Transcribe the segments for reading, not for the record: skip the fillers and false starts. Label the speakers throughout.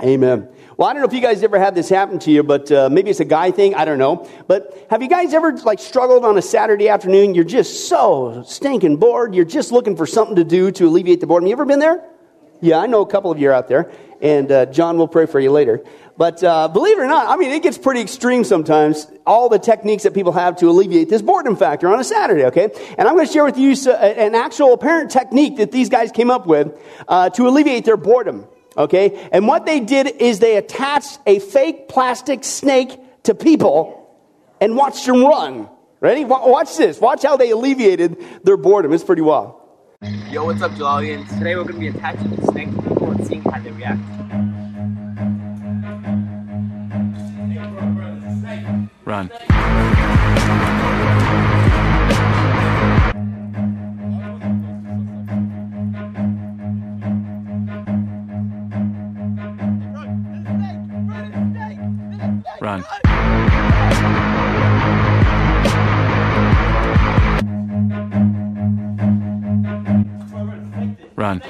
Speaker 1: Amen. Well, I don't know if you guys ever had this happen to you, but maybe it's a guy thing. I don't know. But have you guys ever struggled on a Saturday afternoon? You're just so stinking bored. You're just looking for something to do to alleviate the boredom. You ever been there? Yeah, I know a couple of you are out there. And John will pray for you later. But believe it or not, I mean, it gets pretty extreme sometimes, all the techniques that people have to alleviate this boredom factor on a Saturday, okay? And I'm going to share with you an actual apparent technique that these guys came up with to alleviate their boredom, okay? And what they did is they attached a fake plastic snake to people and watched them run. Ready? Watch this. Watch how they alleviated their boredom. It's pretty wild.
Speaker 2: Yo, what's up, Jalalians? Today we're going to be attaching the snake to people and seeing how they react.
Speaker 3: Run. Run. Run.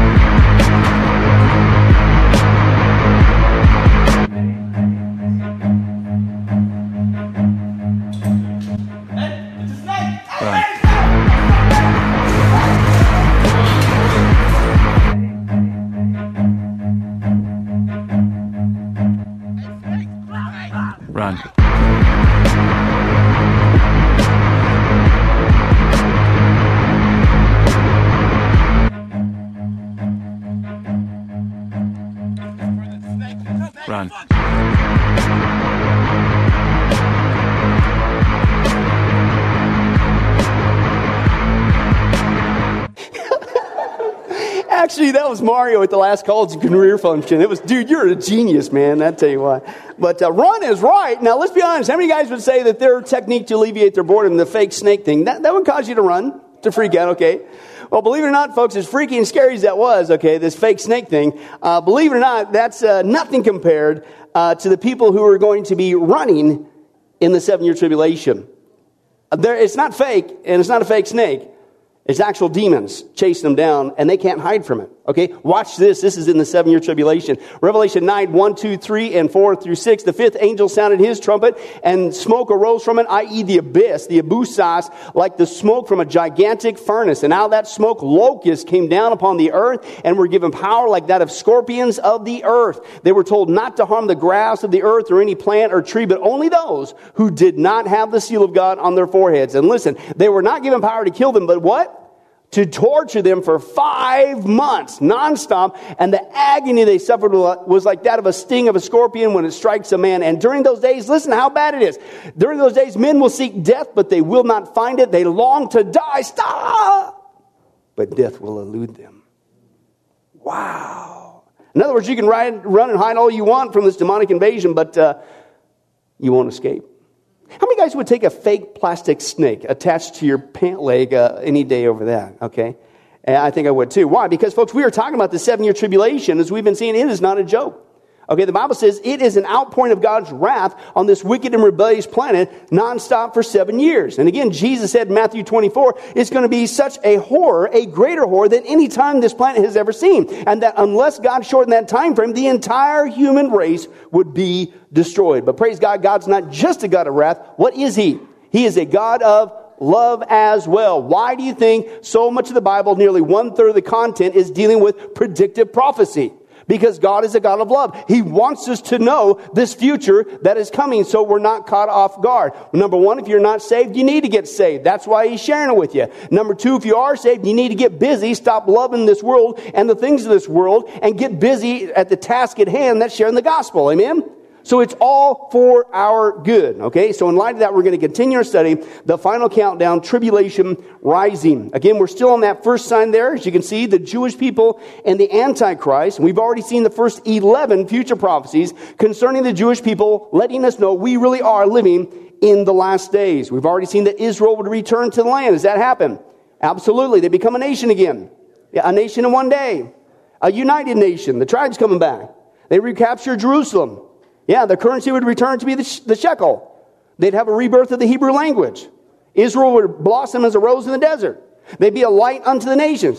Speaker 3: Run. Run.
Speaker 1: Actually, that was Mario at the last college career function. It was, dude, you're a genius, man. I tell you what. But run is right. Now, let's be honest. How many guys would say that their technique to alleviate their boredom, the fake snake thing, that would cause you to run, to freak out, okay? Well, believe it or not, folks, as freaky and scary as that was, okay, this fake snake thing, believe it or not, that's nothing compared to the people who are going to be running in the 7-year tribulation. It's not fake, and it's not a fake snake. It's actual demons chasing them down, and they can't hide from it. Okay, watch this. This is in the 7-year tribulation. Revelation 9, 1, 2, 3, and 4 through 6. The fifth angel sounded his trumpet, and smoke arose from it, i.e. the abyss, the abusas, like the smoke from a gigantic furnace. And out of that smoke, locusts came down upon the earth, and were given power like that of scorpions of the earth. They were told not to harm the grass of the earth or any plant or tree, but only those who did not have the seal of God on their foreheads. And listen, they were not given power to kill them, but what? To torture them for 5 months, nonstop, and the agony they suffered was like that of a sting of a scorpion when it strikes a man. And during those days, listen how bad it is. During those days, men will seek death, but they will not find it. They long to die. Stop! But death will elude them. Wow. In other words, you can run and hide all you want from this demonic invasion, but you won't escape. How many guys would take a fake plastic snake attached to your pant leg any day over that? Okay. And I think I would too. Why? Because, folks, we are talking about the 7-year tribulation. As we've been seeing, it is not a joke. Okay, the Bible says it is an outpouring of God's wrath on this wicked and rebellious planet nonstop for 7 years. And again, Jesus said in Matthew 24, it's going to be such a horror, a greater horror than any time this planet has ever seen. And that unless God shortened that time frame, the entire human race would be destroyed. But praise God, God's not just a God of wrath. What is He? He is a God of love as well. Why do you think so much of the Bible, nearly 1/3 of the content, is dealing with predictive prophecy? Because God is a God of love. He wants us to know this future that is coming so we're not caught off guard. Number one, if you're not saved, you need to get saved. That's why He's sharing it with you. Number two, if you are saved, you need to get busy. Stop loving this world and the things of this world and get busy at the task at hand. That's sharing the gospel. Amen? So it's all for our good, okay? So in light of that, we're going to continue our study, the final countdown, tribulation rising. Again, we're still on that first sign there. As you can see, the Jewish people and the Antichrist. We've already seen the first 11 future prophecies concerning the Jewish people, letting us know we really are living in the last days. We've already seen that Israel would return to the land. Does that happen? Absolutely. They become a nation again. Yeah, a nation in one day. A united nation. The tribes coming back. They recapture Jerusalem. Yeah, the currency would return to be the shekel. They'd have a rebirth of the Hebrew language. Israel would blossom as a rose in the desert. They'd be a light unto the nations.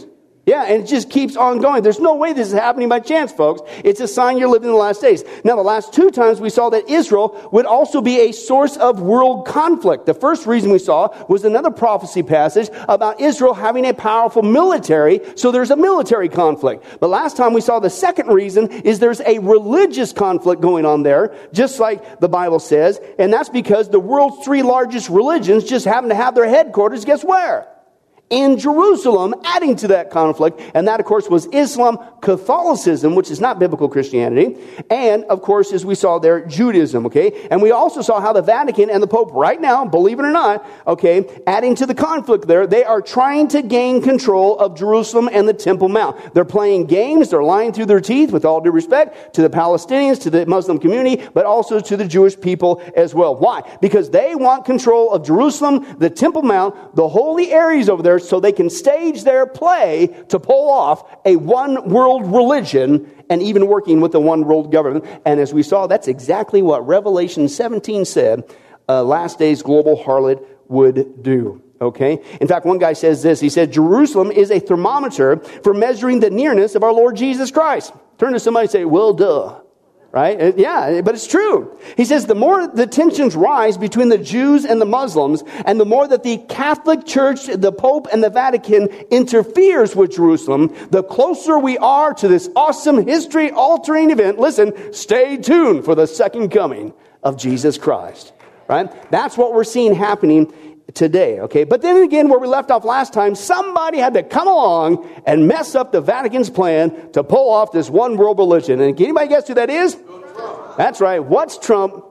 Speaker 1: Yeah, and it just keeps on going. There's no way this is happening by chance, folks. It's a sign you're living in the last days. Now, the last 2 times we saw that Israel would also be a source of world conflict. The first reason we saw was another prophecy passage about Israel having a powerful military, so there's a military conflict. But last time we saw the second reason is there's a religious conflict going on there, just like the Bible says, and that's because the world's 3 largest religions just happen to have their headquarters, guess where? In Jerusalem, adding to that conflict. And that, of course, was Islam, Catholicism, which is not biblical Christianity, and, of course, as we saw there, Judaism, okay? And we also saw how the Vatican and the Pope right now, believe it or not, okay, adding to the conflict there, they are trying to gain control of Jerusalem and the Temple Mount. They're playing games, they're lying through their teeth, with all due respect, to the Palestinians, to the Muslim community, but also to the Jewish people as well. Why? Because they want control of Jerusalem, the Temple Mount, the holy areas over there, so they can stage their play to pull off a one world religion and even working with a one world government. And as we saw, that's exactly what Revelation 17 said last day's global harlot would do. Okay? In fact, one guy says this. He said, Jerusalem is a thermometer for measuring the nearness of our Lord Jesus Christ. Turn to somebody and say, well, duh. Right? Yeah, but it's true. He says the more the tensions rise between the Jews and the Muslims, and the more that the Catholic Church, the Pope, and the Vatican interferes with Jerusalem, the closer we are to this awesome history-altering event. Listen, stay tuned for the second coming of Jesus Christ. Right? That's what we're seeing happening today, okay? But then again, where we left off last time, somebody had to come along and mess up the Vatican's plan to pull off this one world religion. And can anybody guess who that is? That's right. What's Trump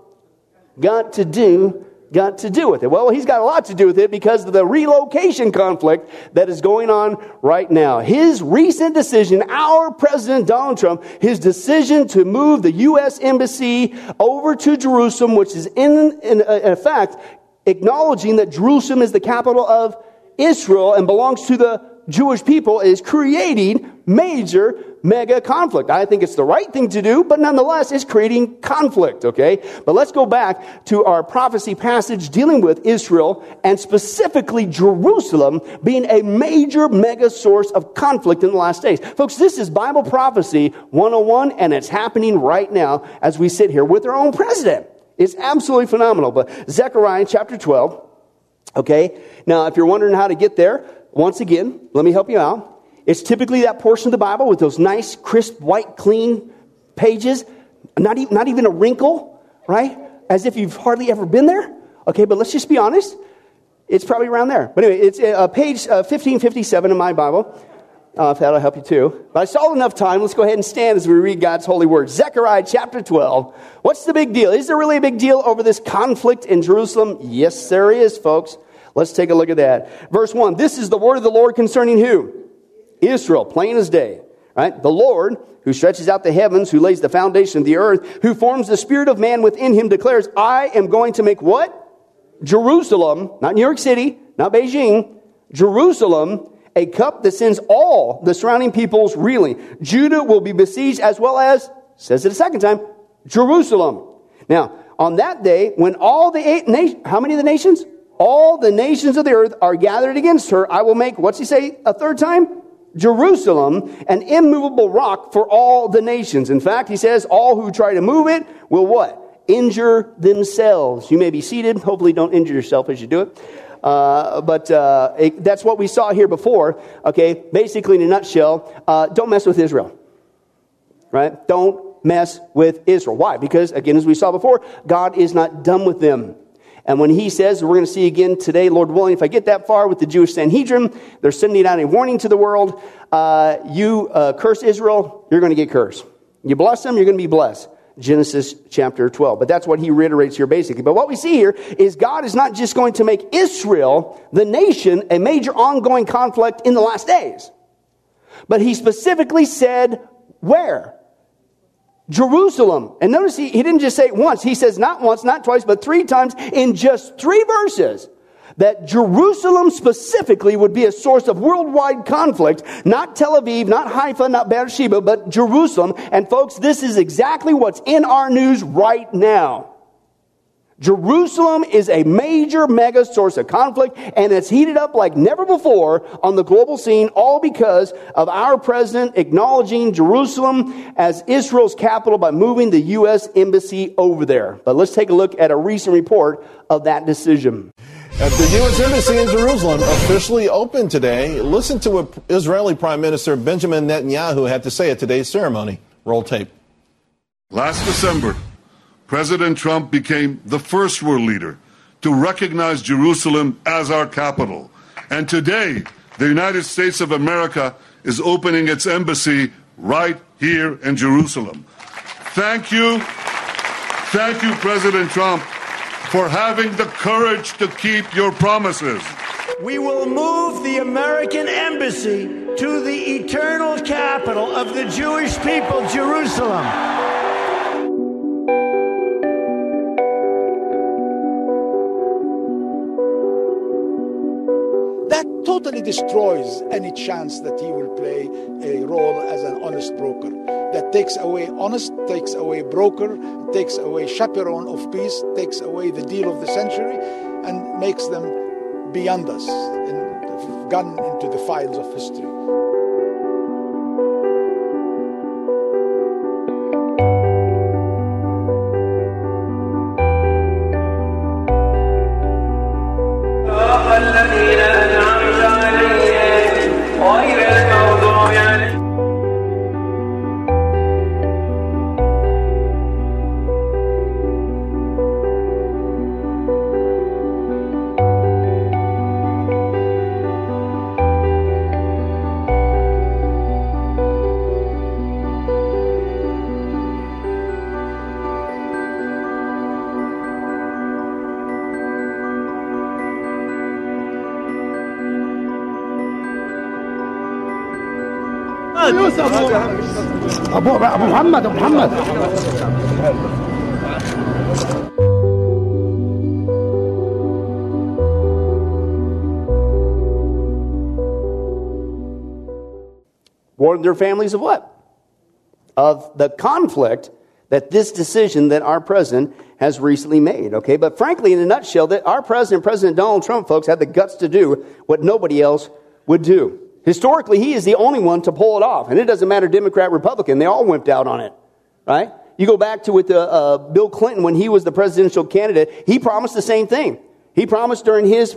Speaker 1: got to do with it? Well, he's got a lot to do with it because of the relocation conflict that is going on right now. His recent decision, our President Donald Trump, his decision to move the U.S. Embassy over to Jerusalem, which is in effect acknowledging that Jerusalem is the capital of Israel and belongs to the Jewish people, is creating mega conflict. I think it's the right thing to do, but nonetheless, it's creating conflict, okay? But let's go back to our prophecy passage dealing with Israel and specifically Jerusalem being a mega source of conflict in the last days. Folks, this is Bible prophecy 101, and it's happening right now as we sit here with our own president. It's absolutely phenomenal. But Zechariah chapter 12, okay? Now, if you're wondering how to get there, once again, let me help you out. It's typically that portion of the Bible with those nice, crisp, white, clean pages. Not even a wrinkle, right? As if you've hardly ever been there. Okay, but let's just be honest. It's probably around there. But anyway, it's page 1557 in my Bible. If that'll help you too. But I saw enough time. Let's go ahead and stand as we read God's holy word. Zechariah chapter 12. What's the big deal? Is there really a big deal over this conflict in Jerusalem? Yes, there is, folks. Let's take a look at that. Verse 1. This is the word of the Lord concerning who? Israel, plain as day. Right? The Lord, who stretches out the heavens, who lays the foundation of the earth, who forms the spirit of man within him, declares, I am going to make what? Jerusalem, not New York City, not Beijing, Jerusalem, a cup that sends all the surrounding peoples reeling. Judah will be besieged as well as, says it a second time, Jerusalem. Now, on that day, when all the how many of the nations? All the nations of the earth are gathered against her, I will make, what's he say a third time? Jerusalem, an immovable rock for all the nations. In fact, he says, all who try to move it will what? Injure themselves. You may be seated. Hopefully don't injure yourself as you do it. But that's what we saw here before. Okay, basically in a nutshell, don't mess with Israel. Right? Don't mess with Israel. Why? Because, again, as we saw before, God is not done with them. And when he says, we're going to see again today, Lord willing, if I get that far with the Jewish Sanhedrin, they're sending out a warning to the world. You curse Israel, you're going to get cursed. You bless them, you're going to be blessed. Genesis chapter 12. But that's what he reiterates here basically. But what we see here is God is not just going to make Israel, the nation, a major ongoing conflict in the last days. But he specifically said where? Jerusalem. And notice he didn't just say it once. He says not once, not twice, but 3 times in just 3 verses. That Jerusalem specifically would be a source of worldwide conflict. Not Tel Aviv, not Haifa, not Beersheba, but Jerusalem. And folks, this is exactly what's in our news right now. Jerusalem is a major mega source of conflict, and it's heated up like never before on the global scene, all because of our president acknowledging Jerusalem as Israel's capital by moving the U.S. embassy over there. But let's take a look at a recent report of that decision.
Speaker 4: The U.S. Embassy in Jerusalem officially opened today. Listen to what Israeli Prime Minister Benjamin Netanyahu had to say at today's ceremony. Roll tape.
Speaker 5: Last December, President Trump became the first world leader to recognize Jerusalem as our capital. And today, the United States of America is opening its embassy right here in Jerusalem. Thank you, President Trump, for having the courage to keep your promises.
Speaker 6: We will move the American embassy to the eternal capital of the Jewish people, Jerusalem.
Speaker 7: That totally destroys any chance that he will play a role as an honest broker. That takes away honest, takes away broker, takes away chaperone of peace, takes away the deal of the century, and makes them beyond us and gone into the files of history.
Speaker 8: أبو محمد
Speaker 1: Warned their families of what? Of the conflict that this decision that our president has recently made, okay? But frankly, in a nutshell, that our president, President Donald Trump, folks, had the guts to do what nobody else would do. Historically, he is the only one to pull it off. And it doesn't matter Democrat, Republican. They all wimped out on it, right? You go back to with Bill Clinton when he was the presidential candidate. He promised the same thing. He promised during his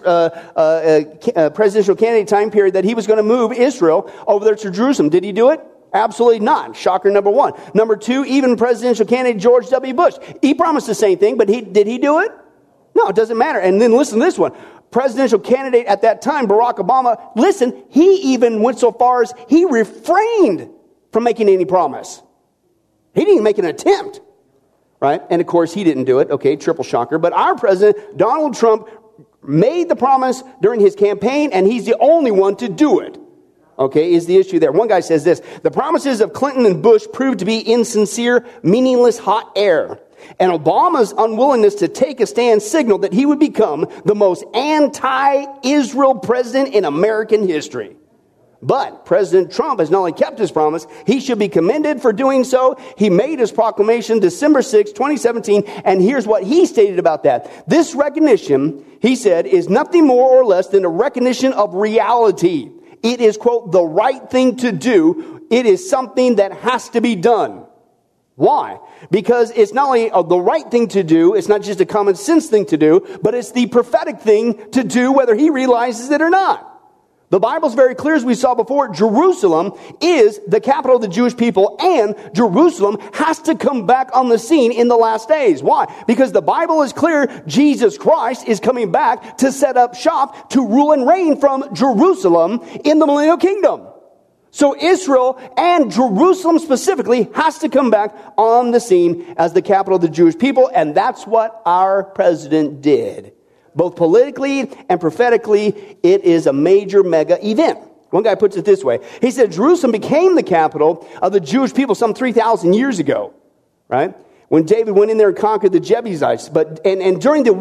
Speaker 1: presidential candidate time period that he was going to move Israel over there to Jerusalem. Did he do it? Absolutely not. Shocker number one. Number two, even presidential candidate George W. Bush. He promised the same thing, but did he do it? No, it doesn't matter. And then listen to this one. Presidential candidate at that time, Barack Obama, listen, he even went so far as he refrained from making any promise. He didn't even make an attempt, right? And of course, he didn't do it. Okay, triple shocker. But our president, Donald Trump, made the promise during his campaign, and he's the only one to do it. Okay, is the issue there. One guy says this: the promises of Clinton and Bush proved to be insincere, meaningless hot air. And Obama's unwillingness to take a stand signaled that he would become the most anti-Israel president in American history. But President Trump has not only kept his promise, he should be commended for doing so. He made his proclamation December 6, 2017, and here's what he stated about that. This recognition, he said, is nothing more or less than a recognition of reality. It is, quote, the right thing to do. It is something that has to be done. Why? Because it's not only the right thing to do, it's not just a common sense thing to do, but it's the prophetic thing to do whether he realizes it or not. The Bible's very clear, as we saw before. Jerusalem is the capital of the Jewish people, and Jerusalem has to come back on the scene in the last days. Why? Because the Bible is clear. Jesus Christ is coming back to set up shop, to rule and reign from Jerusalem in the millennial kingdom. So Israel, and Jerusalem specifically, has to come back on the scene as the capital of the Jewish people, and that's what our president did. Both politically and prophetically, it is a major mega event. One guy puts it this way. He said Jerusalem became the capital of the Jewish people some 3,000 years ago, right? when David went in there and conquered the Jebusites. And during the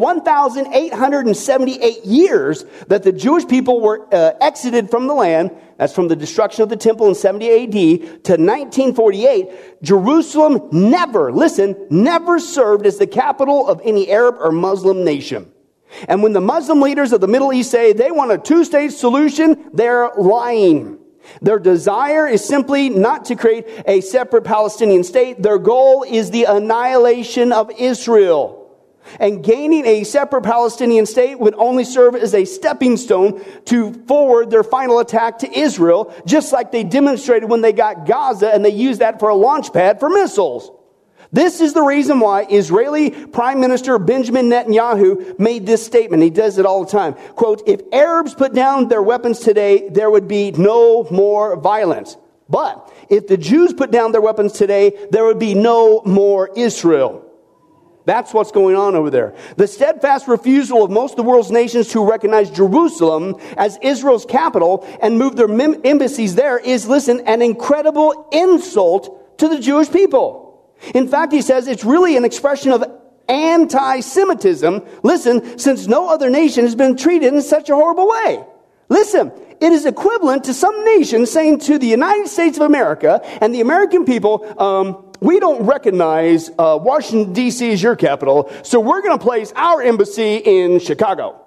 Speaker 1: 1,878 years that the Jewish people were exited from the land, that's from the destruction of the temple in 70 AD to 1948, Jerusalem never served as the capital of any Arab or Muslim nation. And when the Muslim leaders of the Middle East say they want a two-state solution, they're lying. Their desire is simply not to create a separate Palestinian state. Their goal is the annihilation of Israel. And gaining a separate Palestinian state would only serve as a stepping stone to forward their final attack to Israel, just like they demonstrated when they got Gaza and they used that for a launch pad for missiles. This is the reason why Israeli Prime Minister Benjamin Netanyahu made this statement. He does it all the time. Quote, if Arabs put down their weapons today, there would be no more violence. But if the Jews put down their weapons today, there would be no more Israel. That's what's going on over there. The steadfast refusal of most of the world's nations to recognize Jerusalem as Israel's capital and move their embassies there is, an incredible insult to the Jewish people. In fact, he says it's really an expression of anti-Semitism. Since no other nation has been treated in such a horrible way. It is equivalent to some nation saying to the United States of America and the American people, we don't recognize Washington, D.C. as your capital, so we're going to place our embassy in Chicago.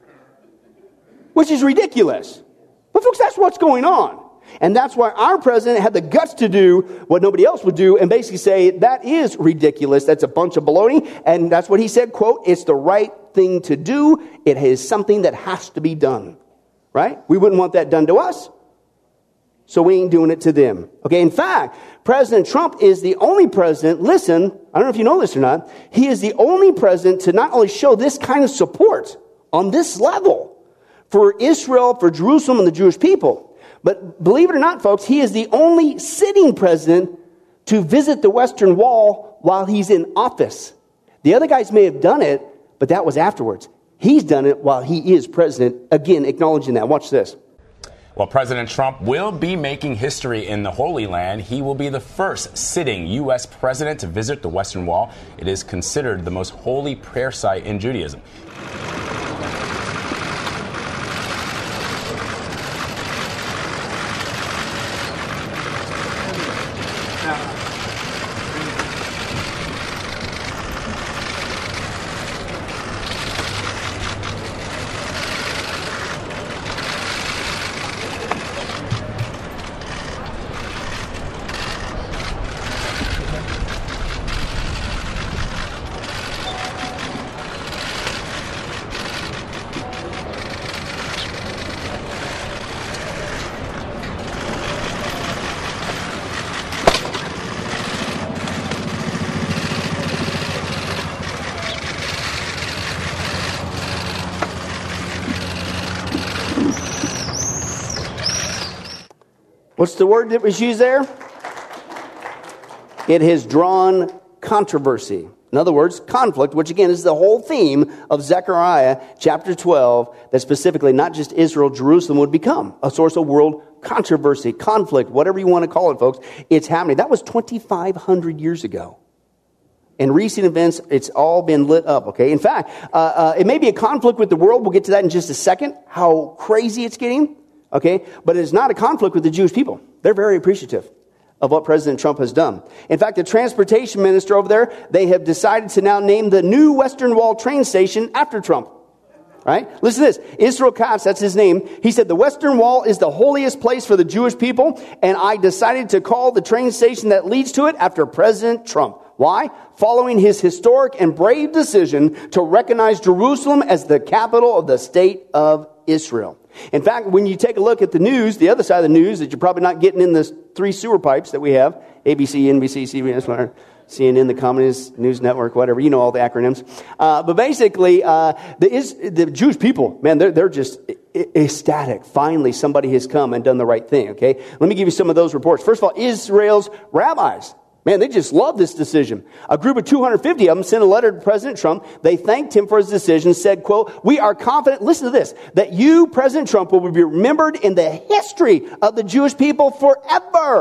Speaker 1: Which is ridiculous. But folks, that's what's going on. And that's why our president had the guts to do what nobody else would do and basically say, that is ridiculous. That's a bunch of baloney. And that's what he said, quote, it's the right thing to do. It is something that has to be done. Right? We wouldn't want that done to us. So we ain't doing it to them. Okay, in fact, President Trump is the only president, I don't know if you know this or not, he is the only president to not only show this kind of support on this level for Israel, for Jerusalem and the Jewish people, but believe it or not, folks, he is the only sitting president to visit the Western Wall while he's in office. The other guys may have done it, but that was afterwards. He's done it while he is president. Again, acknowledging that. Watch this.
Speaker 9: Well, President Trump will be making history in the Holy Land. He will be the first sitting U.S. president to visit the Western Wall. It is considered the most holy prayer site in Judaism.
Speaker 1: What's the word that was used there? It has drawn controversy. In other words, conflict, which again is the whole theme of Zechariah chapter 12, that specifically not just Israel, Jerusalem would become a source of world controversy, conflict, whatever you want to call it, folks. It's happening. That was 2,500 years ago. In recent events, it's all been lit up, okay? In fact, it may be a conflict with the world. We'll get to that in just a second, how crazy it's getting, okay? But it's not a conflict with the Jewish people. They're very appreciative of what President Trump has done. In fact, the transportation minister over there, they have decided to now name the new Western Wall train station after Trump. Right? Listen to this. Israel Katz, that's his name. He said, the Western Wall is the holiest place for the Jewish people, and I decided to call the train station that leads to it after President Trump. Why? Following his historic and brave decision to recognize Jerusalem as the capital of the state of Israel. In fact, when you take a look at the news, the other side of the news that you're probably not getting in the 3 sewer pipes that we have, ABC, NBC, CBS, whatever, CNN, the Communist News Network, whatever, you know all the acronyms. But basically, the Jewish people, man, they're just ecstatic. Finally, somebody has come and done the right thing, okay? Let me give you some of those reports. First of all, Israel's rabbis. Man, they just love this decision. A group of 250 of them sent a letter to President Trump. They thanked him for his decision, said, quote, we are confident, listen to this, that you, President Trump, will be remembered in the history of the Jewish people forever.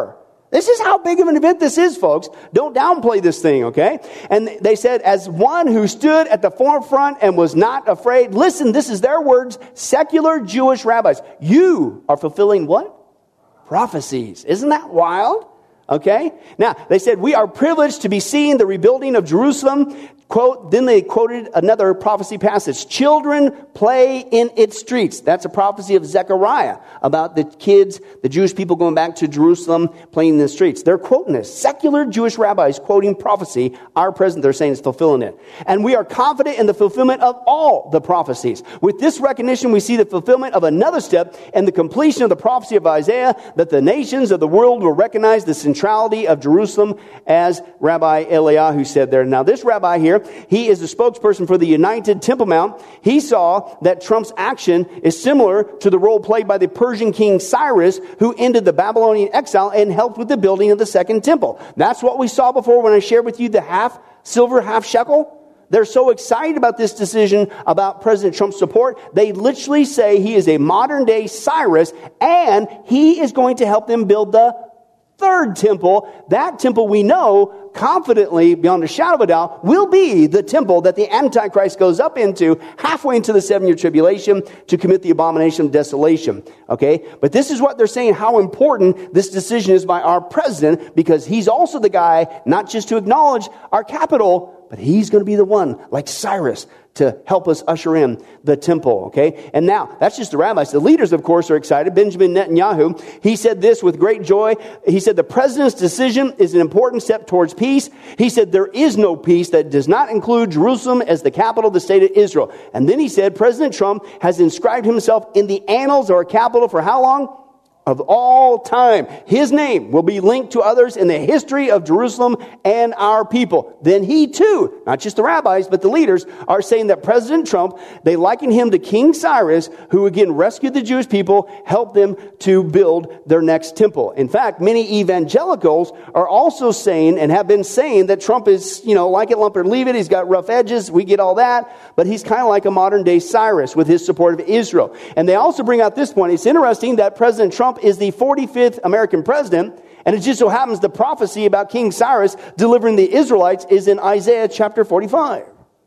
Speaker 1: This is how big of an event this is, folks. Don't downplay this thing, okay? And they said, as one who stood at the forefront and was not afraid. Listen, this is their words, secular Jewish rabbis. You are fulfilling what? Prophecies. Isn't that wild? Okay? Now, they said, we are privileged to be seeing the rebuilding of Jerusalem. Quote, then they quoted another prophecy passage. Children play in its streets. That's a prophecy of Zechariah about the kids, the Jewish people going back to Jerusalem, playing in the streets. They're quoting this. Secular Jewish rabbis quoting prophecy. Our president, they're saying, is fulfilling it. And we are confident in the fulfillment of all the prophecies. With this recognition, we see the fulfillment of another step and the completion of the prophecy of Isaiah that the nations of the world will recognize the centrality of Jerusalem, as Rabbi Eliyahu said there. Now, this rabbi here, he is the spokesperson for the United Temple Mount. He saw that Trump's action is similar to the role played by the Persian king Cyrus, who ended the Babylonian exile and helped with the building of the second temple. That's what we saw before when I shared with you the half silver, half shekel. They're so excited about this decision about President Trump's support. They literally say he is a modern day Cyrus and he is going to help them build the third temple. That temple we know confidently, beyond a shadow of a doubt, will be the temple that the Antichrist goes up into halfway into the 7-year tribulation to commit the abomination of desolation. Okay? But this is what they're saying, how important this decision is by our president, because he's also the guy, not just to acknowledge our capital, but he's going to be the one, like Cyrus, to help us usher in the temple, okay? And now, that's just the rabbis. The leaders, of course, are excited. Benjamin Netanyahu, he said this with great joy. He said, the president's decision is an important step towards peace. He said, there is no peace that does not include Jerusalem as the capital of the state of Israel. And then he said, President Trump has inscribed himself in the annals of our capital for how long? Of all time. His name will be linked to others in the history of Jerusalem and our people. Then he too, not just the rabbis, but the leaders, are saying that President Trump, they liken him to King Cyrus, who again rescued the Jewish people, helped them to build their next temple. In fact, many evangelicals are also saying, and have been saying, that Trump is, like it, lump it, or leave it. He's got rough edges. We get all that. But he's kind of like a modern day Cyrus with his support of Israel. And they also bring out this point. It's interesting that President Trump is the 45th American president, and it just so happens the prophecy about King Cyrus delivering the Israelites is in Isaiah chapter 45.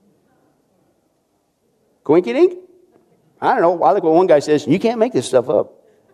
Speaker 1: Coinky dink? I don't know. I like what one guy says. You can't make this stuff up.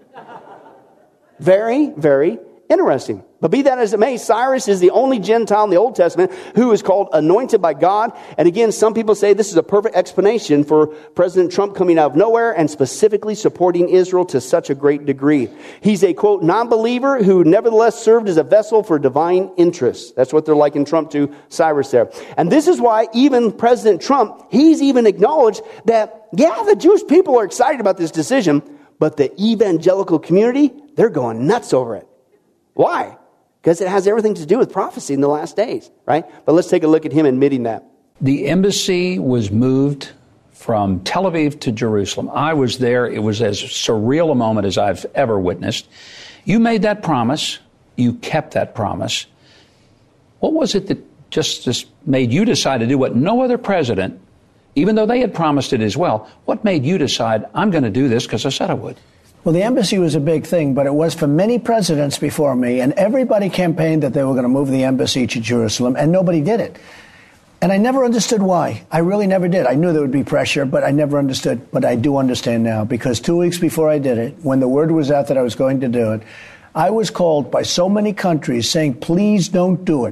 Speaker 1: Very, very interesting. But be that as it may, Cyrus is the only Gentile in the Old Testament who is called anointed by God. And again, some people say this is a perfect explanation for President Trump coming out of nowhere and specifically supporting Israel to such a great degree. He's a, quote, non-believer who nevertheless served as a vessel for divine interests. That's what they're likening Trump to, Cyrus there. And this is why even President Trump, he's even acknowledged that, yeah, the Jewish people are excited about this decision, but the evangelical community, they're going nuts over it. Why? Because it has everything to do with prophecy in the last days, right? But let's take a look at him admitting that.
Speaker 10: The embassy was moved from Tel Aviv to Jerusalem. I was there. It was as surreal a moment as I've ever witnessed. You made that promise. You kept that promise. What was it that just made you decide to do what no other president, even though they had promised it as well, what made you decide, I'm going to do this because I said I would?
Speaker 11: Well, the embassy was a big thing, but it was for many presidents before me, and everybody campaigned that they were going to move the embassy to Jerusalem, and nobody did it. And I never understood why. I really never did. I knew there would be pressure, but I never understood. But I do understand now, because 2 weeks before I did it, when the word was out that I was going to do it, I was called by so many countries saying, please don't do it.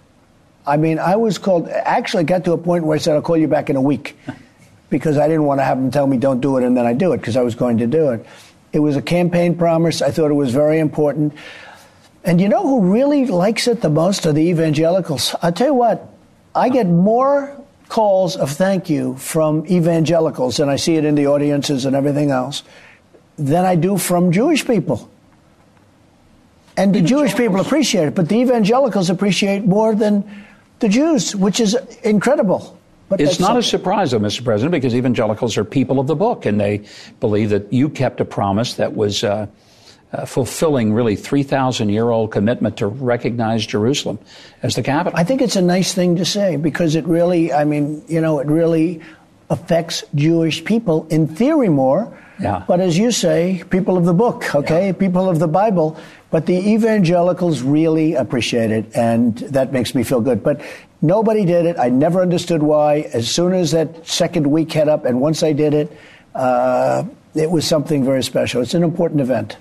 Speaker 11: I mean, I was called, actually got to a point where I said, I'll call you back in a week, because I didn't want to have them tell me don't do it, and then I do it, because I was going to do it. It was a campaign promise. I thought it was very important. And you know who really likes it the most are the evangelicals. I'll tell you what, I get more calls of thank you from evangelicals, and I see it in the audiences and everything else, than I do from Jewish people. And the Jewish people appreciate it, but the evangelicals appreciate more than the Jews, which is incredible. But
Speaker 10: it's not a surprise, though, Mr. President, because evangelicals are people of the book, and they believe that you kept a promise that was fulfilling really 3,000-year-old commitment to recognize Jerusalem as the capital.
Speaker 11: I think it's a nice thing to say, because it really, I mean, it really affects Jewish people, in theory more.
Speaker 10: Yeah.
Speaker 11: But as you say, people of the book, okay, people of the Bible. But the evangelicals really appreciate it, and that makes me feel good. But nobody did it. I never understood why. As soon as that second week hit up, and once I did it, it was something very special. It's an important event.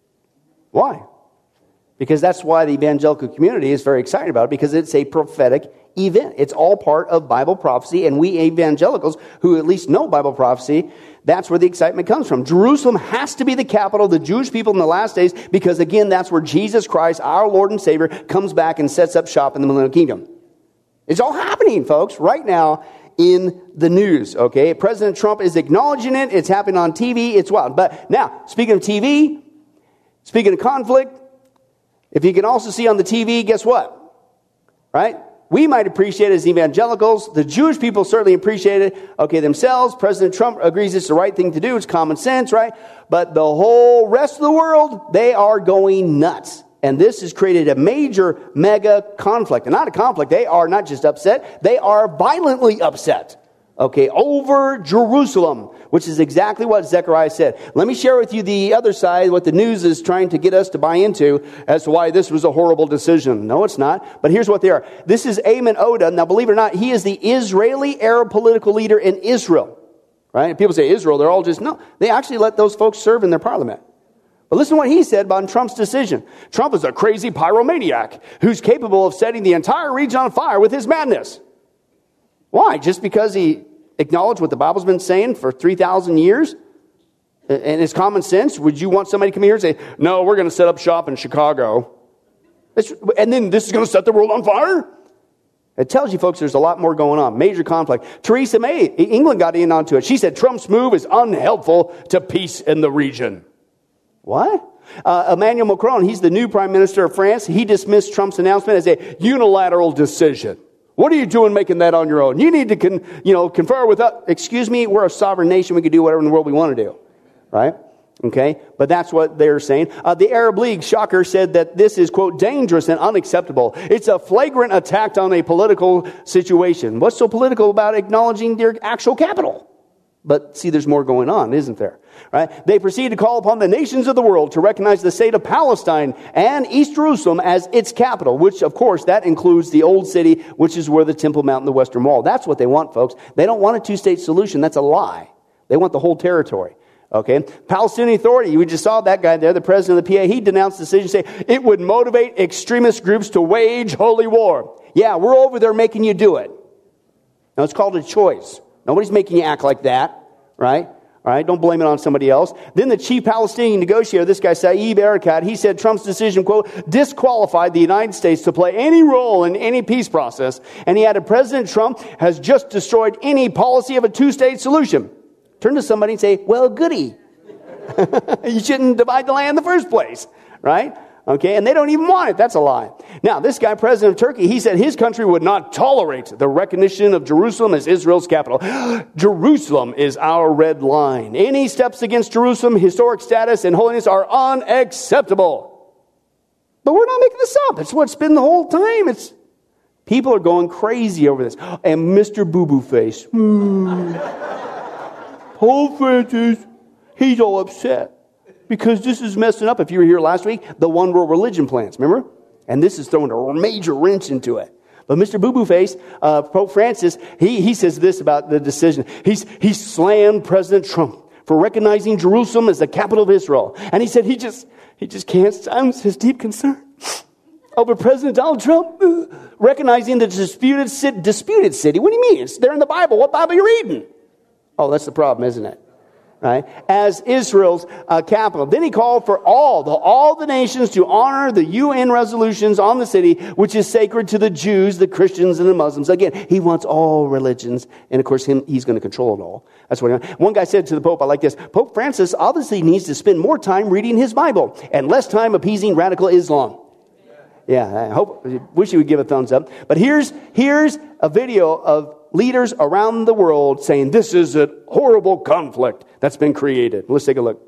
Speaker 1: Why? Because that's why the evangelical community is very excited about it, because it's a prophetic event. It's all part of Bible prophecy, and we evangelicals who at least know Bible prophecy, that's where the excitement comes from. Jerusalem has to be the capital of the Jewish people in the last days, because again, that's where Jesus Christ, our Lord and Savior, comes back and sets up shop in the millennial kingdom. It's all happening, folks, right now in the news, okay? President Trump is acknowledging it. It's happening on TV. It's wild. But now, speaking of TV, speaking of conflict, if you can also see on the TV, guess what? Right? We might appreciate it as evangelicals. The Jewish people certainly appreciate it, okay, themselves. President Trump agrees it's the right thing to do. It's common sense, right? But the whole rest of the world, they are going nuts. And this has created a major, mega conflict. And not a conflict. They are not just upset. They are violently upset. Okay, over Jerusalem, which is exactly what Zechariah said. Let me share with you the other side, what the news is trying to get us to buy into as to why this was a horrible decision. No, it's not. But here's what they are. This is Ayman Odeh. Now, believe it or not, he is the Israeli Arab political leader in Israel. Right? People say Israel, they're all just, no. They actually let those folks serve in their parliament. But listen to what he said about Trump's decision. Trump is a crazy pyromaniac who's capable of setting the entire region on fire with his madness. Why? Just because he acknowledged what the Bible's been saying for 3,000 years? And it's common sense? Would you want somebody to come here and say, no, we're going to set up shop in Chicago, and then this is going to set the world on fire? It tells you, folks, there's a lot more going on. Major conflict. Theresa May, England got in onto it. She said Trump's move is unhelpful to peace in the region. What? Emmanuel Macron, he's the new prime minister of France. He dismissed Trump's announcement as a unilateral decision. What are you doing making that on your own? You need to confer with us. Excuse me, we're a sovereign nation. We can do whatever in the world we want to do. Right? Okay? But that's what they're saying. The Arab League, shocker, said that this is, quote, dangerous and unacceptable. It's a flagrant attack on a political situation. What's so political about acknowledging their actual capital? But see, there's more going on, isn't there? Right? They proceed to call upon the nations of the world to recognize the state of Palestine and East Jerusalem as its capital, which, of course, that includes the old city, which is where the Temple Mount and the Western Wall. That's what they want, folks. They don't want a two-state solution. That's a lie. They want the whole territory. Okay? Palestinian Authority, we just saw that guy there, the president of the PA, he denounced the decision, saying it would motivate extremist groups to wage holy war. Yeah, we're over there making you do it. Now, it's called a choice. Nobody's making you act like that, right? All right, don't blame it on somebody else. Then the chief Palestinian negotiator, this guy Saeed Erekat, he said Trump's decision, quote, disqualified the United States to play any role in any peace process. And he added, President Trump has just destroyed any policy of a two-state solution. Turn to somebody and say, well, goody. You shouldn't divide the land in the first place, right? Okay, and they don't even want it. That's a lie. Now, this guy, president of Turkey, he said his country would not tolerate the recognition of Jerusalem as Israel's capital. Jerusalem is our red line. Any steps against Jerusalem, historic status, and holiness are unacceptable. But we're not making this up. It's what's been the whole time. People are going crazy over this. And Mr. Boo-Boo Face, Pope Francis, he's all upset. Because this is messing up, if you were here last week, the one world religion plans, remember? And this is throwing a major wrench into it. But Mr. Boo-Boo Face, Pope Francis, he says this about the decision. He slammed President Trump for recognizing Jerusalem as the capital of Israel. And he said he just can't silence his deep concern over President Donald Trump recognizing the disputed city. What do you mean? It's there in the Bible. What Bible are you reading? Oh, that's the problem, isn't it? Right, as Israel's capital. Then he called for all the nations to honor the UN resolutions on the city, which is sacred to the Jews, the Christians, and the Muslims. Again, he wants all religions, and of course, he's going to control it all. That's what he wants. One guy said to the Pope, I like this, Pope Francis obviously needs to spend more time reading his Bible and less time appeasing radical Islam. Yeah, wish he would give a thumbs up. But here's a video of leaders around the world saying this is a horrible conflict that's been created. Let's take a look.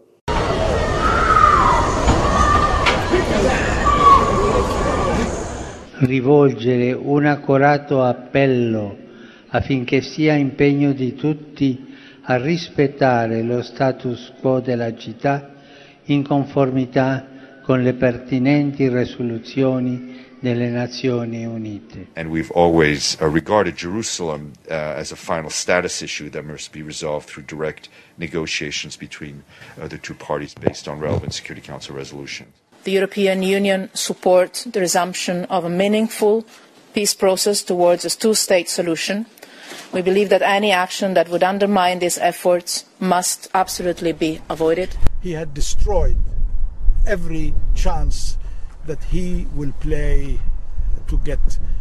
Speaker 12: Rivolgere un accorato appello affinché sia impegno di tutti a rispettare lo status quo della città in conformità con le pertinenti risoluzioni delle Nazioni Unite.
Speaker 13: And we've always regarded Jerusalem as a final status issue that must be resolved through direct negotiations between the two parties based on relevant Security Council resolutions.
Speaker 14: The European Union supports the resumption of a meaningful peace process towards a two-state solution. We believe that any action that would undermine these efforts must absolutely be avoided.
Speaker 7: He had destroyed every chance that he will play to get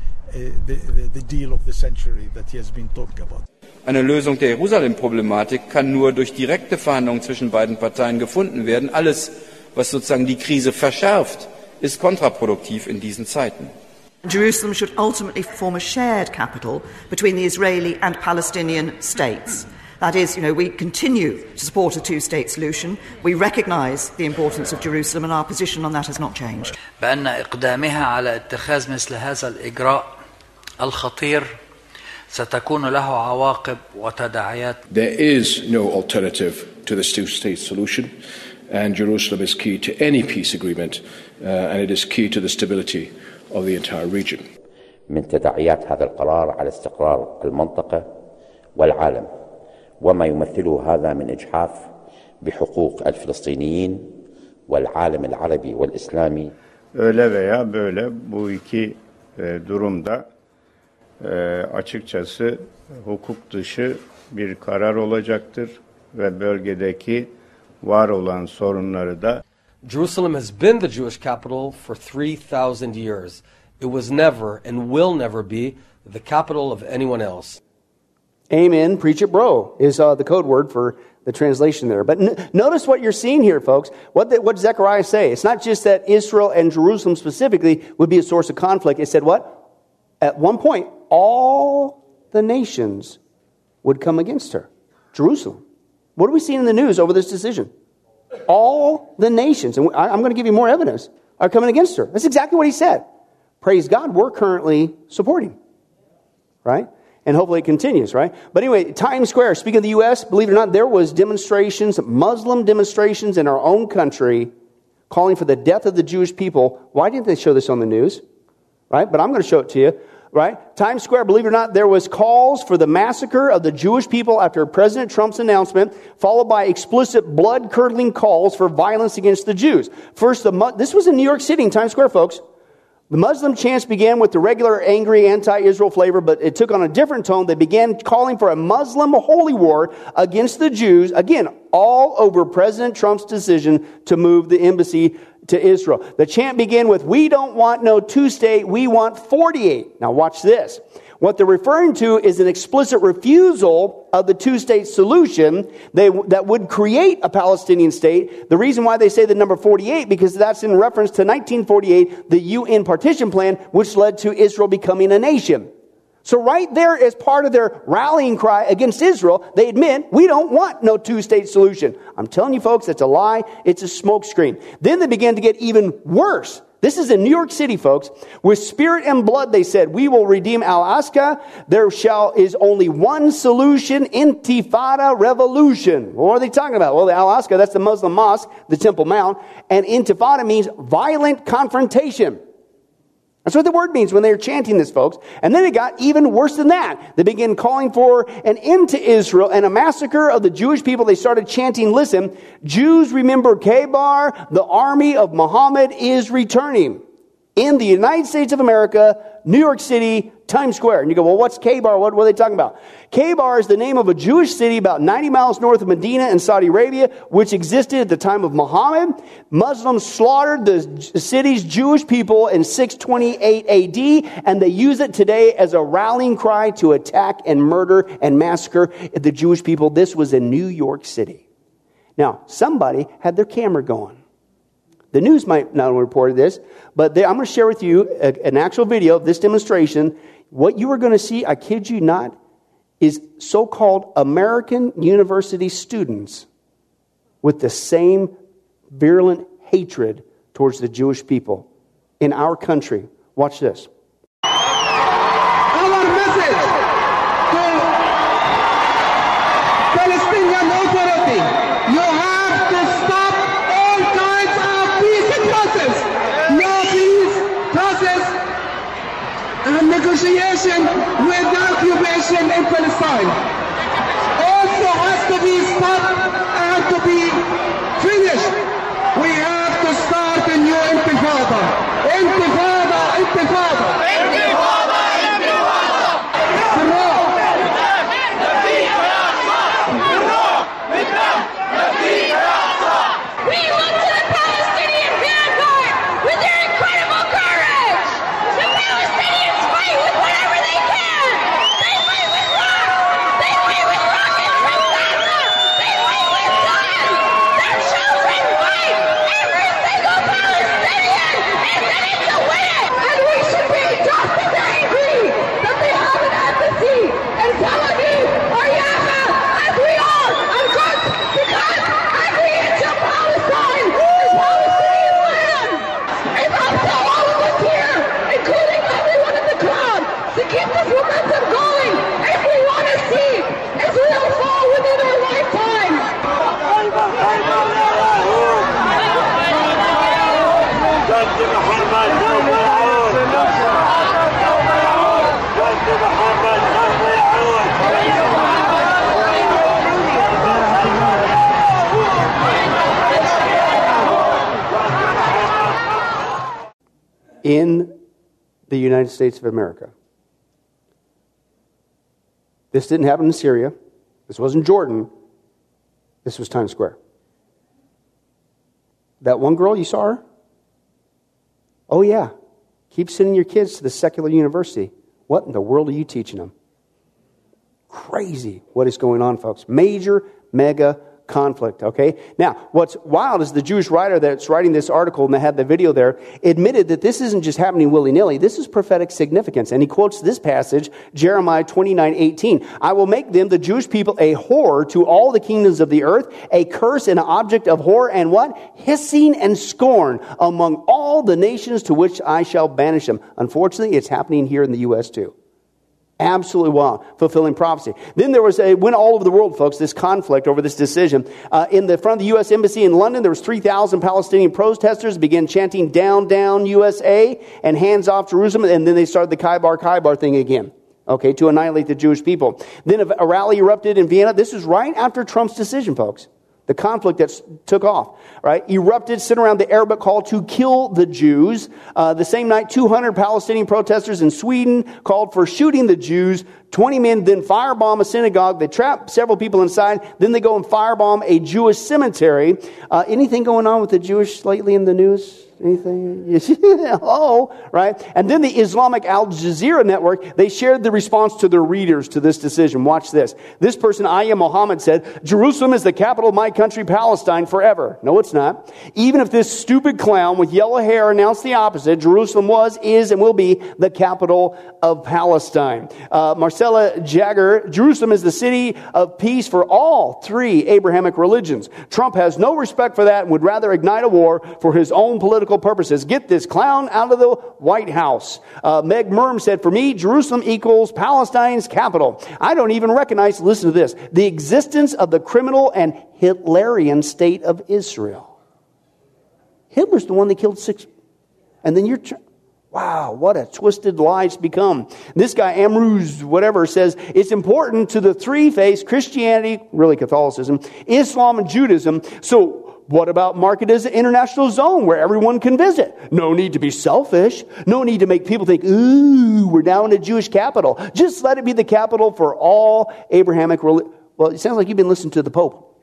Speaker 7: the deal of the century that he has been talking about.
Speaker 15: Eine Lösung der Jerusalem-Problematik kann nur durch direkte Verhandlungen zwischen beiden Parteien gefunden werden. Alles, was sozusagen die Krise verschärft, ist kontraproduktiv in diesen Zeiten.
Speaker 16: Jerusalem should ultimately form a shared capital between the Israeli and Palestinian states. That is, we continue to support a two-state solution. We recognise the importance of Jerusalem, and our position on that has not changed.
Speaker 17: بأن إقدامها على اتخاذ مثل هذا الإجراء الخطير ستكون له عواقب وتداعيات.
Speaker 18: There is no alternative to this two-state solution, and Jerusalem is key to any peace agreement, and it is key to the stability of the entire region.
Speaker 19: من تداعيات هذا القرار على استقرار المنطقة والعالم وما يمثله هذا من إجحاف بحقوق الفلسطينيين والعالم العربي والإسلامي.
Speaker 20: Öyle veya böyle bu iki durumda açıkçası hukuk dışı bir karar olacaktır ve bölgedeki var olan sorunları da.
Speaker 21: Jerusalem has been the Jewish capital for 3,000 years. It was never and will never be the capital of anyone else.
Speaker 1: Amen. Preach it, bro, is the code word for the translation there. But notice what you're seeing here, folks. What does Zechariah say? It's not just that Israel and Jerusalem specifically would be a source of conflict. It said what? At one point, all the nations would come against her. Jerusalem. What are we seeing in the news over this decision? All the nations, and I'm going to give you more evidence, are coming against her. That's exactly what he said. Praise God, we're currently supporting. Right? And hopefully it continues, right? But anyway, Times Square, speaking of the U.S., believe it or not, there was demonstrations, Muslim demonstrations in our own country calling for the death of the Jewish people. Why didn't they show this on the news? Right? But I'm going to show it to you. Right? Times Square, believe it or not, there was calls for the massacre of the Jewish people after President Trump's announcement, followed by explicit blood-curdling calls for violence against the Jews. First, this was in New York City, in Times Square, folks. The Muslim chants began with the regular angry anti-Israel flavor, but it took on a different tone. They began calling for a Muslim holy war against the Jews, again, all over President Trump's decision to move the embassy to Israel. The chant began with, "We don't want no two-state, we want 48. Now watch this. What they're referring to is an explicit refusal of the two-state solution that would create a Palestinian state. The reason why they say the number 48, because that's in reference to 1948, the UN partition plan, which led to Israel becoming a nation. So right there, as part of their rallying cry against Israel, they admit, we don't want no two-state solution. I'm telling you folks, that's a lie. It's a smokescreen. Then they began to get even worse. This is in New York City, folks. With spirit and blood, they said, we will redeem Al-Aqsa. There is only one solution, Intifada revolution. What are they talking about? Well, the Al-Aqsa, that's the Muslim mosque, the Temple Mount. And Intifada means violent confrontation. That's what the word means when they're chanting this, folks. And then it got even worse than that. They began calling for an end to Israel and a massacre of the Jewish people. They started chanting, listen, Jews remember Khaybar, the army of Muhammad is returning. In the United States of America, New York City, Times Square. And you go, well, what's Khaybar? What are they talking about? Khaybar is the name of a Jewish city about 90 miles north of Medina in Saudi Arabia, which existed at the time of Muhammad. Muslims slaughtered the city's Jewish people in 628 AD, and they use it today as a rallying cry to attack and murder and massacre the Jewish people. This was in New York City. Now, somebody had their camera going. The news might not have reported this, but I'm going to share with you an actual video of this demonstration. What you are going to see, I kid you not, is so-called American university students with the same virulent hatred towards the Jewish people in our country. Watch this.
Speaker 22: I want a message to
Speaker 8: negotiation with the occupation in Palestine also has to be stopped and to be finished. We have to start a new intifada. Intifada, intifada. Intifada, intifada.
Speaker 2: We look to the Palestinian vanguard with their incredible courage. The Palestinians fight with whatever they can. They fight with rocks. They fight with rockets from Gaza. They fight with guns. Their children fight. Every single Palestinian is in it to win it. And we should be just as angry that they have an embassy in Tel Aviv or Yafa as we are on Quds, because every inch of Palestine is Palestinian land. It's up to all of us here, including everyone in the crowd, to keep this momentum going if we want to see Israel fall within our lifetime.
Speaker 1: In the United States of America. This didn't happen in Syria. This wasn't Jordan. This was Times Square. That one girl, you saw her? Oh, yeah. Keep sending your kids to the secular university. What in the world are you teaching them? Crazy what is going on, folks. Major, mega conflict, okay? Now, what's wild is the Jewish writer that's writing this article, and they had the video there, admitted that this isn't just happening willy-nilly. This is prophetic significance. And he quotes this passage, Jeremiah 29:18. I will make them, the Jewish people, a horror to all the kingdoms of the earth, a curse and an object of horror and what? Hissing and scorn among all the nations to which I shall banish them. Unfortunately, it's happening here in the U.S. too. Absolutely wild, fulfilling prophecy. Then there went all over the world, folks, this conflict over this decision. In the front of the U.S. Embassy in London, there was 3,000 Palestinian protesters began chanting down, down USA and hands off Jerusalem. And then they started the Khaybar thing again, okay, to annihilate the Jewish people. Then a rally erupted in Vienna. This was right after Trump's decision, folks. The conflict that took off, right, erupted, sent around the Arabic call to kill the Jews. The same night, 200 Palestinian protesters in Sweden called for shooting the Jews. 20 men then firebomb a synagogue. They trap several people inside. Then they go and firebomb a Jewish cemetery. Anything going on with the Jewish lately in the news? Anything? Hello, right? And then the Islamic Al Jazeera network, they shared the response to their readers to this decision. Watch this. This person, Aya Mohammed, said, Jerusalem is the capital of my country, Palestine, forever. No, it's not. Even if this stupid clown with yellow hair announced the opposite, Jerusalem was, is, and will be the capital of Palestine. Marcella Jagger, Jerusalem is the city of peace for all three Abrahamic religions. Trump has no respect for that and would rather ignite a war for his own political purposes. Get this clown out of the White House. Meg Merm said, for me, Jerusalem equals Palestine's capital. I don't even recognize, listen to this, the existence of the criminal and Hitlerian state of Israel. Hitler's the one that killed 6. And then wow, what a twisted lie it's become. This guy, Amruz, whatever, says it's important to the three faiths, Christianity, really Catholicism, Islam, and Judaism. So what about market as an international zone where everyone can visit? No need to be selfish. No need to make people think, ooh, we're now in a Jewish capital. Just let it be the capital for all Abrahamic religions. Well, it sounds like you've been listening to the Pope.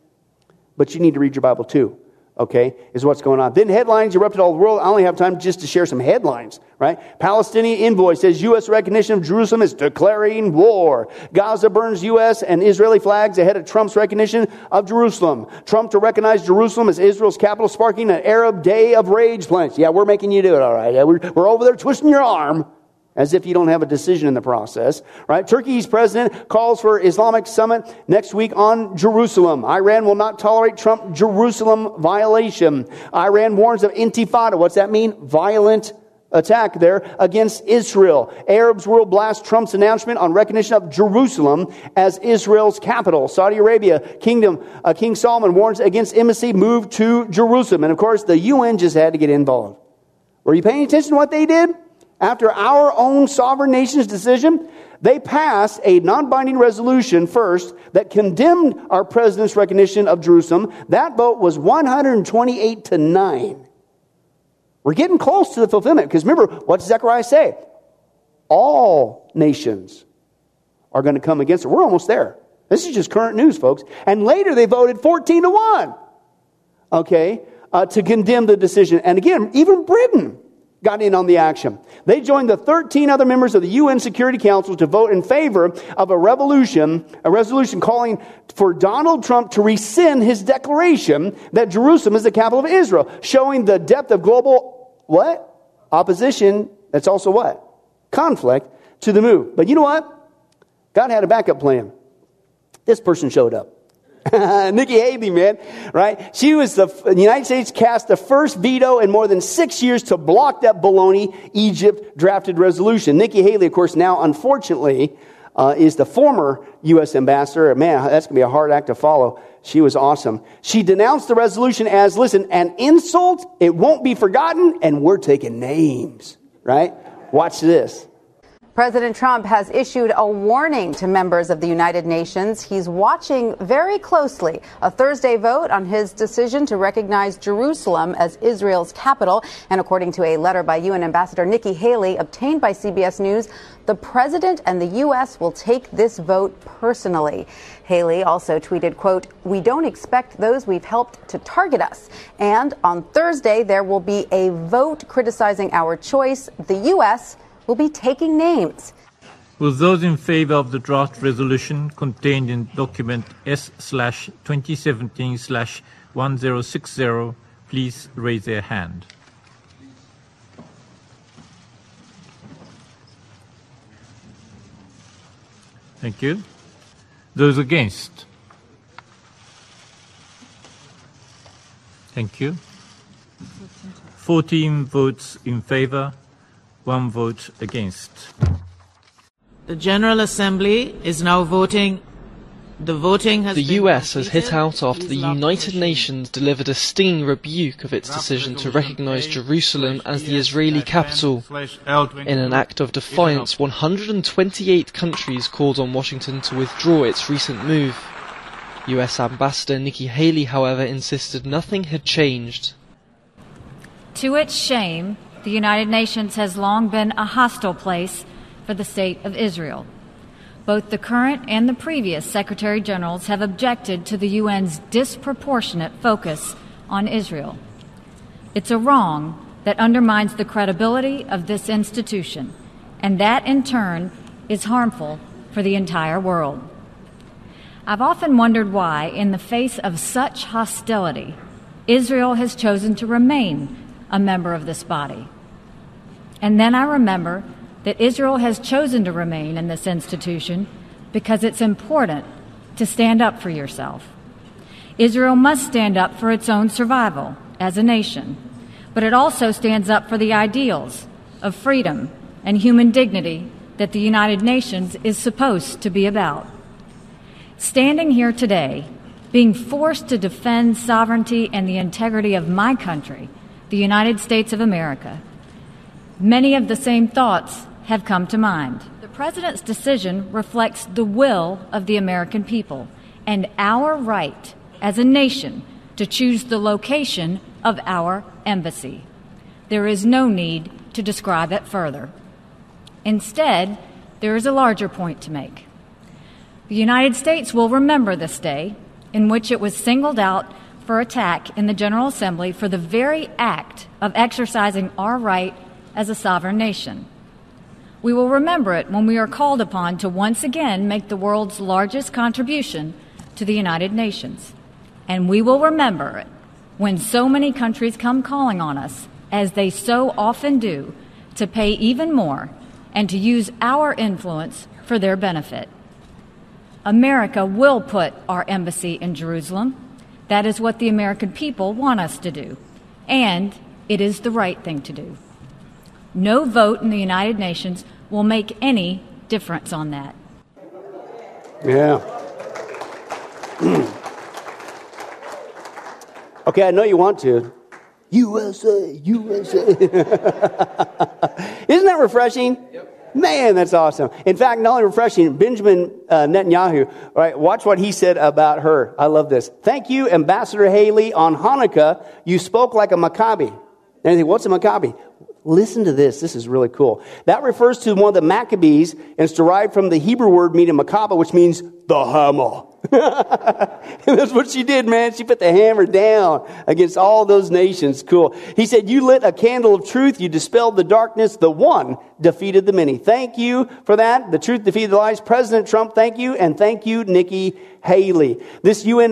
Speaker 1: But you need to read your Bible too. Okay, is what's going on. Then headlines erupted all over the world. I only have time just to share some headlines, right? Palestinian envoy says U.S. recognition of Jerusalem is declaring war. Gaza burns U.S. and Israeli flags ahead of Trump's recognition of Jerusalem. Trump to recognize Jerusalem as Israel's capital, sparking an Arab day of rage plans. Yeah, we're making you do it, all right. Yeah, we're over there twisting your arm. As if you don't have a decision in the process, right? Turkey's president calls for Islamic summit next week on Jerusalem. Iran will not tolerate Trump Jerusalem violation. Iran warns of intifada. What's that mean? Violent attack there against Israel. Arabs will blast Trump's announcement on recognition of Jerusalem as Israel's capital. Saudi Arabia King Salman warns against embassy move to Jerusalem. And of course, the UN just had to get involved. Were you paying attention to what they did? After our own sovereign nation's decision, they passed a non-binding resolution first that condemned our president's recognition of Jerusalem. That vote was 128-9. We're getting close to the fulfillment, because remember, what does Zechariah say? All nations are going to come against it. We're almost there. This is just current news, folks. And later they voted 14-1, okay, to condemn the decision. And again, even Britain got in on the action. They joined the 13 other members of the UN Security Council to vote in favor of a resolution calling for Donald Trump to rescind his declaration that Jerusalem is the capital of Israel, showing the depth of global, what? Opposition. That's also what? Conflict to the move. But you know what? God had a backup plan. This person showed up. Nikki Haley, man, right? She was the United States cast the first veto in more than 6 years to block that baloney Egypt drafted resolution. Nikki Haley, of course, now unfortunately is the former U.S. ambassador. Man, that's going to be a hard act to follow. She was awesome. She denounced the resolution as, listen, an insult. It won't be forgotten, and we're taking names, right? Watch this.
Speaker 3: President Trump has issued a warning to members of the United Nations. He's watching very closely a Thursday vote on his decision to recognize Jerusalem as Israel's capital. And according to a letter by UN Ambassador Nikki Haley obtained by CBS News, the president and the U.S. will take this vote personally. Haley also tweeted, quote, "We don't expect those we've helped to target us. And on Thursday, there will be a vote criticizing our choice. The U.S. will be taking names."
Speaker 22: Will those in favor of the draft resolution contained in document S/2017/1060 please raise their hand? Thank you. Those against? Thank you. 14 votes in favor. 1 vote against.
Speaker 23: The General Assembly is now voting. The voting has
Speaker 24: The
Speaker 23: been
Speaker 24: US has hit
Speaker 23: completed.
Speaker 24: out after the United Nations delivered a stinging rebuke of its decision to recognize Jerusalem as the Israeli capital. In an act of defiance, 128 countries called on Washington to withdraw its recent move. US Ambassador Nikki Haley, however, insisted nothing had changed.
Speaker 25: To its shame, the United Nations has long been a hostile place for the state of Israel. Both the current and the previous Secretary Generals have objected to the UN's disproportionate focus on Israel. It's a wrong that undermines the credibility of this institution, and that in turn is harmful for the entire world. I've often wondered why, in the face of such hostility, Israel has chosen to remain a member of this body. And then I remember that Israel has chosen to remain in this institution because it's important to stand up for yourself. Israel must stand up for its own survival as a nation, but it also stands up for the ideals of freedom and human dignity that the United Nations is supposed to be about. Standing here today, being forced to defend sovereignty and the integrity of my country, the United States of America, many of the same thoughts have come to mind. The President's decision reflects the will of the American people and our right as a nation to choose the location of our embassy. There is no need to describe it further. Instead, there is a larger point to make. The United States will remember this day in which it was singled out for attack in the General Assembly for the very act of exercising our right as a sovereign nation. We will remember it when we are called upon to once again make the world's largest contribution to the United Nations. And we will remember it when so many countries come calling on us, as they so often do, to pay even more and to use our influence for their benefit. America will put our embassy in Jerusalem. That is what the American people want us to do. And it is the right thing to do. No vote in the United Nations will make any difference on that.
Speaker 1: Yeah. Okay, I know you want to. USA, USA. Isn't that refreshing? Man, that's awesome. In fact, not only refreshing, Benjamin Netanyahu, right, watch what he said about her. I love this. Thank you, Ambassador Haley. On Hanukkah, you spoke like a Maccabi. And you think, what's a Maccabi? Listen to this. This is really cool. That refers to one of the Maccabees, and it's derived from the Hebrew word meaning Maccabah, which means the hammer. And that's what she did, man. She put the hammer down against all those nations. Cool. He said, you lit a candle of truth. You dispelled the darkness. The one defeated the many. Thank you for that. The truth defeated the lies. President Trump, thank you. And thank you, Nikki Haley. This UN,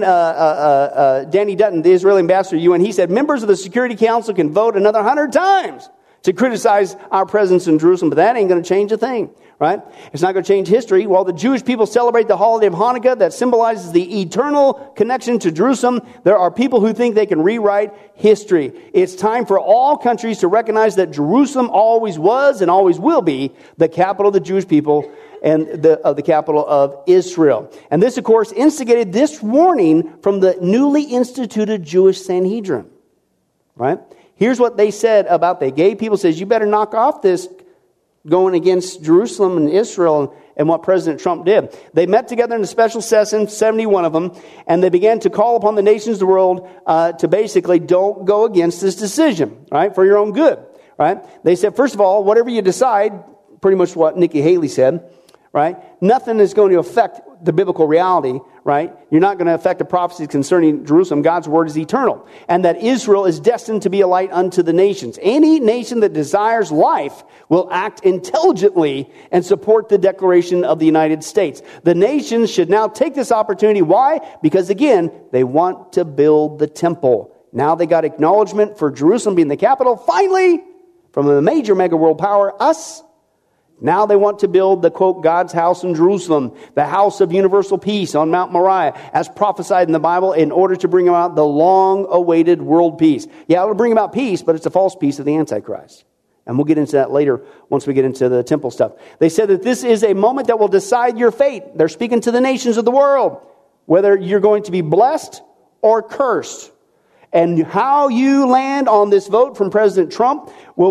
Speaker 1: Danny Dutton, the Israeli ambassador to UN, he said, members of the Security Council can vote another 100 times to criticize our presence in Jerusalem, but that ain't going to change a thing, right? It's not going to change history. While the Jewish people celebrate the holiday of Hanukkah that symbolizes the eternal connection to Jerusalem, there are people who think they can rewrite history. It's time for all countries to recognize that Jerusalem always was and always will be the capital of the Jewish people and the capital of Israel. And this, of course, instigated this warning from the newly instituted Jewish Sanhedrin, right? Here's what they said about the gay people. Says, you better knock off this going against Jerusalem and Israel and what President Trump did. They met together in a special session, 71 of them, and they began to call upon the nations of the world to basically don't go against this decision, right, for your own good, right? They said, first of all, whatever you decide, pretty much what Nikki Haley said, right, nothing is going to affect the biblical reality, right? You're not going to affect the prophecies concerning Jerusalem. God's word is eternal. And that Israel is destined to be a light unto the nations. Any nation that desires life will act intelligently and support the declaration of the United States. The nations should now take this opportunity. Why? Because again, they want to build the temple. Now they got acknowledgement for Jerusalem being the capital. Finally, from a major mega world power, us. Now they want to build the, quote, God's house in Jerusalem, the house of universal peace on Mount Moriah, as prophesied in the Bible, in order to bring about the long-awaited world peace. Yeah, it'll bring about peace, but it's a false peace of the Antichrist. And we'll get into that later once we get into the temple stuff. They said that this is a moment that will decide your fate. They're speaking to the nations of the world, whether you're going to be blessed or cursed. And how you land on this vote from President Trump will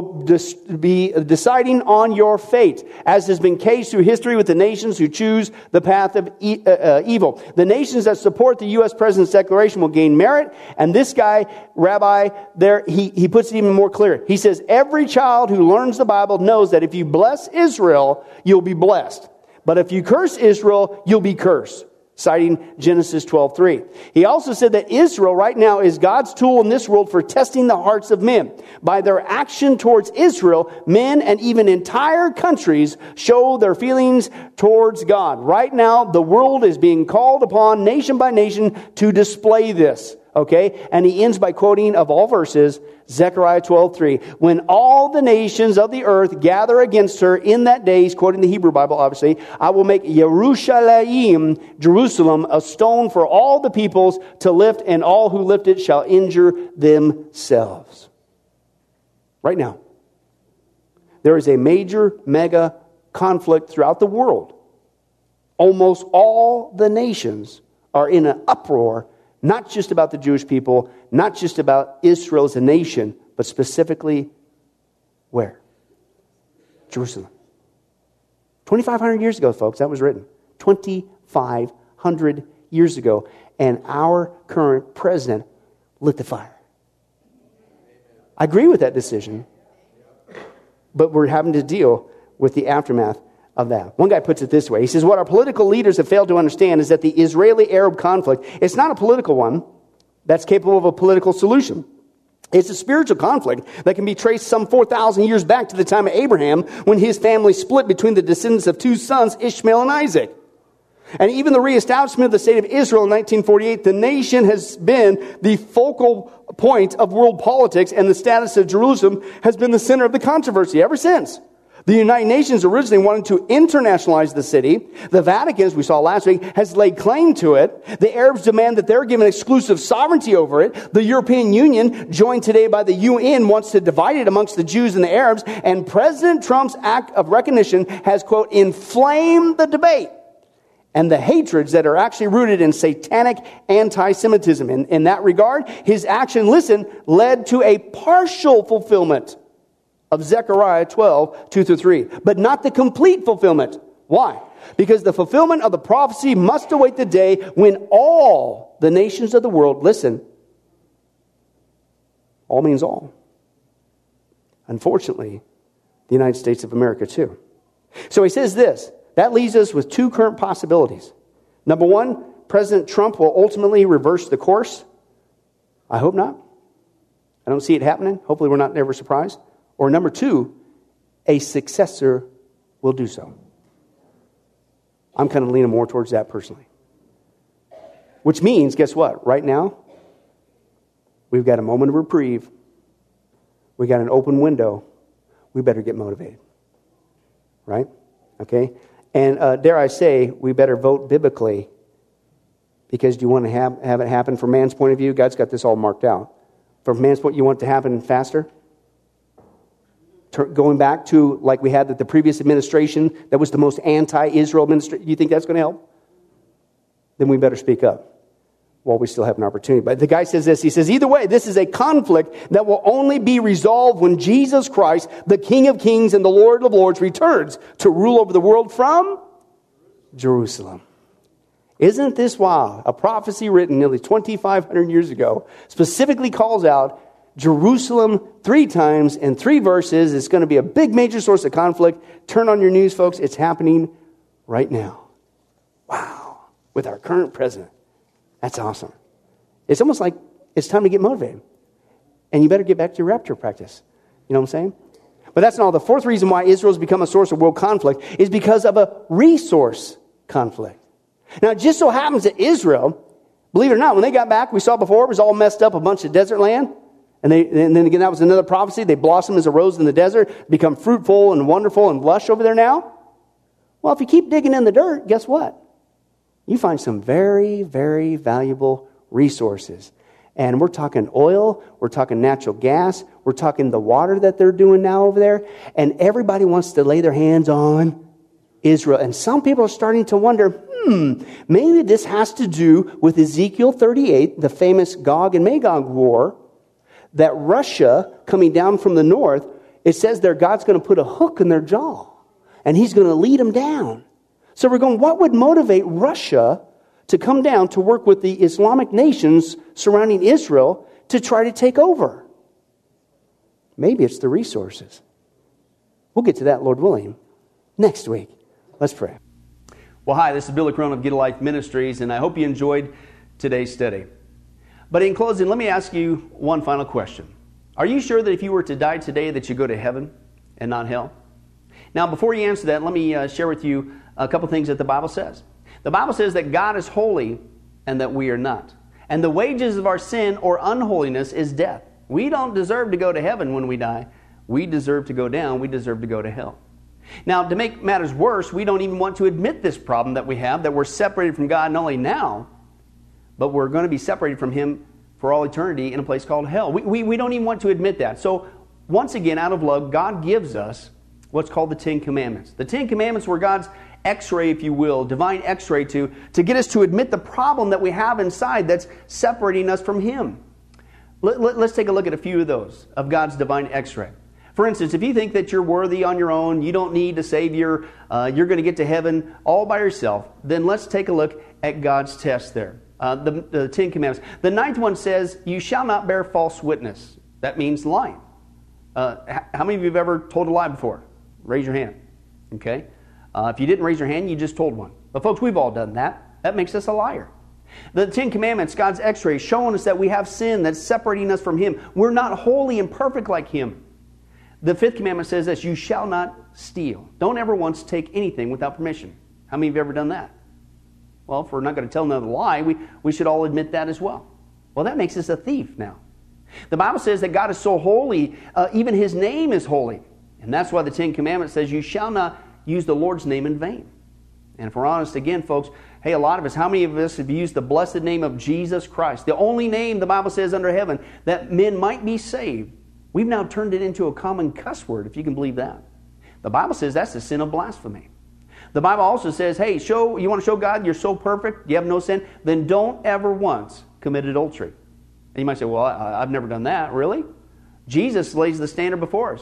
Speaker 1: be deciding on your fate, as has been case through history with the nations who choose the path of evil. The nations that support the U.S. President's declaration will gain merit. And this guy, Rabbi, there he puts it even more clear. He says, every child who learns the Bible knows that if you bless Israel, you'll be blessed. But if you curse Israel, you'll be cursed. Citing Genesis 12:3. He also said that Israel right now is God's tool in this world for testing the hearts of men. By their action towards Israel, men and even entire countries show their feelings towards God. Right now, the world is being called upon nation by nation to display this. Okay? And he ends by quoting, of all verses, Zechariah 12:3. When all the nations of the earth gather against her in that day, he's quoting the Hebrew Bible, obviously, I will make Yerushalayim, Jerusalem, a stone for all the peoples to lift, and all who lift it shall injure themselves. Right now, there is a major, mega conflict throughout the world. Almost all the nations are in an uproar, not just about the Jewish people, not just about Israel as a nation, but specifically where? Jerusalem. 2,500 years ago, folks, that was written. 2,500 years ago. And our current president lit the fire. I agree with that decision, but we're having to deal with the aftermath of that. One guy puts it this way. He says, what our political leaders have failed to understand is that the Israeli-Arab conflict, it's not a political one that's capable of a political solution. It's a spiritual conflict that can be traced some 4,000 years back to the time of Abraham, when his family split between the descendants of two sons, Ishmael and Isaac. And even the reestablishment of the state of Israel in 1948, the nation has been the focal point of world politics, and the status of Jerusalem has been the center of the controversy ever since. The United Nations originally wanted to internationalize the city. The Vatican, as we saw last week, has laid claim to it. The Arabs demand that they're given exclusive sovereignty over it. The European Union, joined today by the UN, wants to divide it amongst the Jews and the Arabs. And President Trump's act of recognition has, quote, inflamed the debate and the hatreds that are actually rooted in satanic anti-Semitism. In that regard, his action, listen, led to a partial fulfillment of Zechariah 12, 2-3, but not the complete fulfillment. Why? Because the fulfillment of the prophecy must await the day when all the nations of the world, listen, all means all. Unfortunately, the United States of America too. So he says this, that leaves us with two current possibilities. Number one, President Trump will ultimately reverse the course. I hope not. I don't see it happening. Hopefully we're not ever surprised. Or number two, a successor will do so. I'm kind of leaning more towards that personally. Which means, guess what? Right now, we've got a moment of reprieve. We got an open window. We better get motivated. Right? Okay? And dare I say, we better vote biblically, because do you want to have it happen from man's point of view? God's got this all marked out. From man's point, you want it to happen faster? Going back to like we had the previous administration that was the most anti-Israel administration, you think that's going to help? Then we better speak up while we still have an opportunity. But the guy says this, he says, either way, this is a conflict that will only be resolved when Jesus Christ, the King of Kings and the Lord of Lords, returns to rule over the world from Jerusalem. Isn't this wild? A prophecy written nearly 2,500 years ago specifically calls out Jerusalem 3 times in 3 verses. It's going to be a big major source of conflict. Turn on your news, folks. It's happening right now. Wow. With our current president. That's awesome. It's almost like it's time to get motivated. And you better get back to your rapture practice. You know what I'm saying? But that's not all. The fourth reason why Israel's become a source of world conflict is because of a resource conflict. Now, it just so happens that Israel, believe it or not, when they got back, we saw before, it was all messed up, a bunch of desert land. And then again, that was another prophecy. They blossom as a rose in the desert, become fruitful and wonderful and lush over there now. Well, if you keep digging in the dirt, guess what? You find some very, very valuable resources. And we're talking oil, we're talking natural gas, we're talking the water that they're doing now over there. And everybody wants to lay their hands on Israel. And some people are starting to wonder, maybe this has to do with Ezekiel 38, the famous Gog and Magog war, that Russia, coming down from the north, it says there God's going to put a hook in their jaw, and he's going to lead them down. So we're going, what would motivate Russia to come down to work with the Islamic nations surrounding Israel to try to take over? Maybe it's the resources. We'll get to that, Lord willing, next week. Let's pray. Well, hi, this is Billy Crone of Get a Life Ministries, and I hope you enjoyed today's study. But in closing, let me ask you one final question. Are you sure that if you were to die today that you go to heaven and not hell? Now, before you answer that, let me share with you a couple things that the Bible says. The Bible says that God is holy and that we are not. And the wages of our sin or unholiness is death. We don't deserve to go to heaven when we die. We deserve to go down. We deserve to go to hell. Now, to make matters worse, we don't even want to admit this problem that we have, that we're separated from God not only now, but we're going to be separated from Him for all eternity in a place called hell. We don't even want to admit that. So, once again, out of love, God gives us what's called the 10 Commandments. The 10 Commandments were God's x-ray, if you will, divine x-ray to get us to admit the problem that we have inside that's separating us from Him. Let's take a look at a few of those, of God's divine x-ray. For instance, if you think that you're worthy on your own, you don't need a Savior, you're going to get to heaven all by yourself, then let's take a look at God's test there. The 10 Commandments. The 9th one says, you shall not bear false witness. That means lying. How many of you have ever told a lie before? Raise your hand. Okay? If you didn't raise your hand, you just told one. But folks, we've all done that. That makes us a liar. The 10 Commandments, God's x-ray, showing us that we have sin that's separating us from Him. We're not holy and perfect like Him. The 5th commandment says this, you shall not steal. Don't ever once take anything without permission. How many of you have ever done that? Well, if we're not going to tell another lie, we should all admit that as well. Well, that makes us a thief now. The Bible says that God is so holy, even His name is holy. And that's why the 10 Commandments says you shall not use the Lord's name in vain. And if we're honest again, folks, hey, a lot of us, how many of us have used the blessed name of Jesus Christ, the only name the Bible says under heaven that men might be saved? We've now turned it into a common cuss word, if you can believe that. The Bible says that's the sin of blasphemy. The Bible also says, hey, you want to show God you're so perfect, you have no sin, then don't ever once commit adultery. And you might say, well, I've never done that. Really? Jesus lays the standard before us.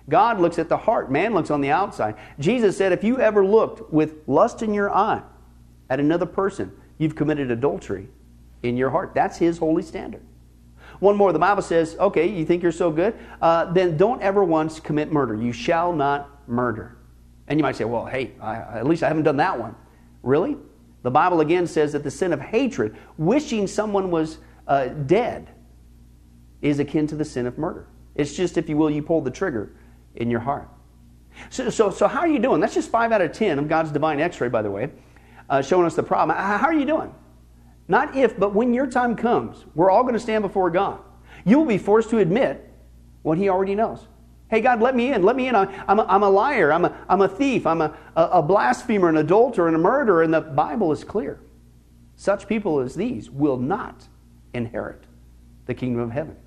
Speaker 1: God looks at the heart. Man looks on the outside. Jesus said, if you ever looked with lust in your eye at another person, you've committed adultery in your heart. That's His holy standard. One more, the Bible says, okay, you think you're so good? Then don't ever once commit murder. You shall not murder. And you might say, well, hey, at least I haven't done that one. Really? The Bible again says that the sin of hatred, wishing someone was dead, is akin to the sin of murder. It's just, if you will, you pull the trigger in your heart. So how are you doing? That's just 5 out of 10 of God's divine x-ray, by the way, showing us the problem. How are you doing? Not if, but when your time comes, we're all going to stand before God. You will be forced to admit what He already knows. Hey, God, let me in. Let me in. I'm a liar. I'm a thief. I'm a blasphemer, an adulterer, and a murderer. And the Bible is clear. Such people as these will not inherit the kingdom of heaven.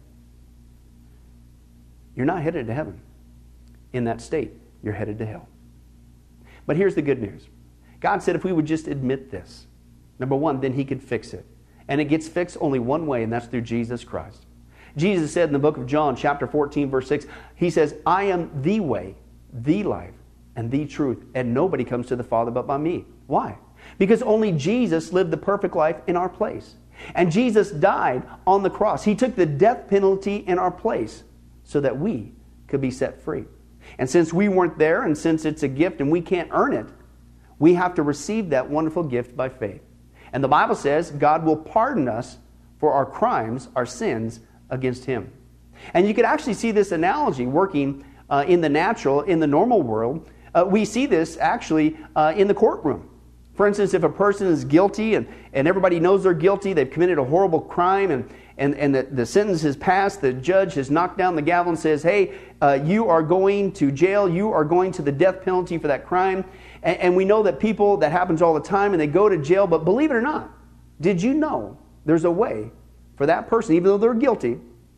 Speaker 1: You're not headed to heaven. In that state, you're headed to hell. But here's the good news. God said if we would just admit this, number one, then He could fix it. And it gets fixed only one way, and that's through Jesus Christ. Jesus said in the book of John, chapter 14, verse 6, He says, I am the way, the life, and the truth, and nobody comes to the Father but by me. Why? Because only Jesus lived the perfect life in our place. And Jesus died on the cross. He took the death penalty in our place so that we could be set free. And since we weren't there, and since it's a gift and we can't earn it, we have to receive that wonderful gift by faith. And the Bible says God will pardon us for our crimes, our sins against Him. And you could actually see this analogy working in the natural, in the normal world. We see this actually in the courtroom. For instance, if a person is guilty and everybody knows they're guilty, they've committed a horrible crime, and the sentence has passed, the judge has knocked down the gavel and says, hey, you are going to jail, you are going to the death penalty for that crime. And we know that people, that happens all the time, and they go to jail. But believe it or not, did you know there's a way for that person, even though they're guilty,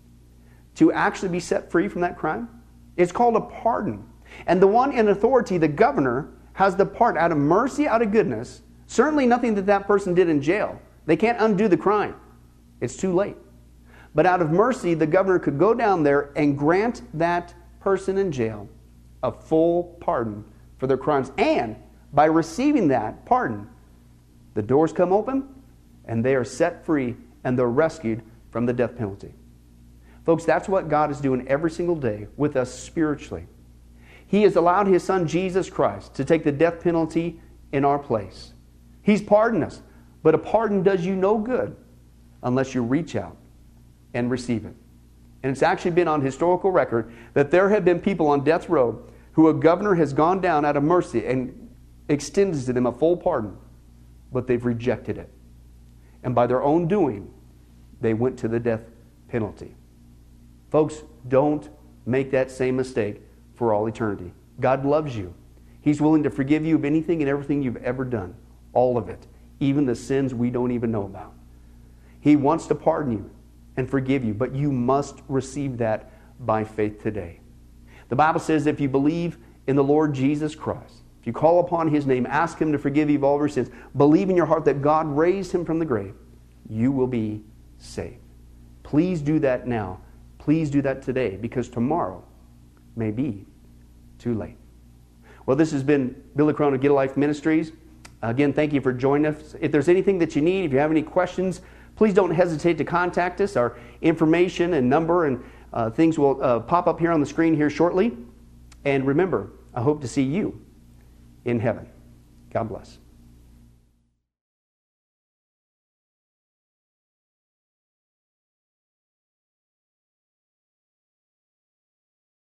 Speaker 1: to actually be set free from that crime? It's called a pardon. And the one in authority, the governor, has the part out of mercy, out of goodness. Certainly nothing that person did in jail. They can't undo the crime. It's too late. But out of mercy, the governor could go down there and grant that person in jail a full pardon for their crimes. And by receiving that pardon, the doors come open and they are set free and they're rescued from the death penalty. Folks, that's what God is doing every single day with us spiritually. He has allowed His Son, Jesus Christ, to take the death penalty in our place. He's pardoned us. But a pardon does you no good unless you reach out and receive it. And it's actually been on historical record that there have been people on death row who a governor has gone down out of mercy and extended to them a full pardon, but they've rejected it. And by their own doing, they went to the death penalty. Folks, don't make that same mistake for all eternity. God loves you. He's willing to forgive you of anything and everything you've ever done. All of it. Even the sins we don't even know about. He wants to pardon you and forgive you, but you must receive that by faith today. The Bible says if you believe in the Lord Jesus Christ, if you call upon His name, ask Him to forgive you of all your sins, believe in your heart that God raised Him from the grave, you will be saved. Please do that now. Please do that today, because tomorrow may be too late. Well, this has been Billy Crone of Get a Life Ministries. Again, thank you for joining us. If there's anything that you need, if you have any questions, please don't hesitate to contact us. Our information and number and things will pop up here on the screen here shortly. And remember, I hope to see you in heaven. God bless.